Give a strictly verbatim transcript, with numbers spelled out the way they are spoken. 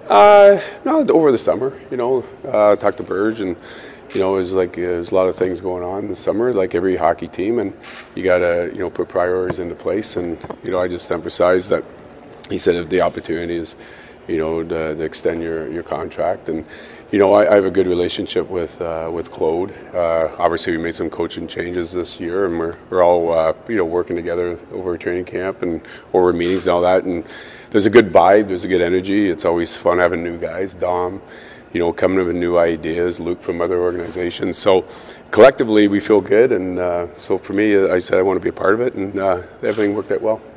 Uh, no, over the summer, you know, uh, talked to Burge, and you know, it was like there's a lot of things going on in the summer, like every hockey team, and you gotta, you know, put priorities into place. And you know, I just emphasized that he said if the opportunity is, you know, to, to extend your, your contract, and you know, I, I have a good relationship with uh, with Claude. Uh, obviously, we made some coaching changes this year, and we're we're all uh, you know working together over training camp and over meetings and all that. And there's a good vibe, there's a good energy. It's always fun having new guys. Dom, you know, coming up with new ideas. Luke from other organizations. So collectively, we feel good. And uh, so for me, I said I want to be a part of it, and uh, everything worked out well.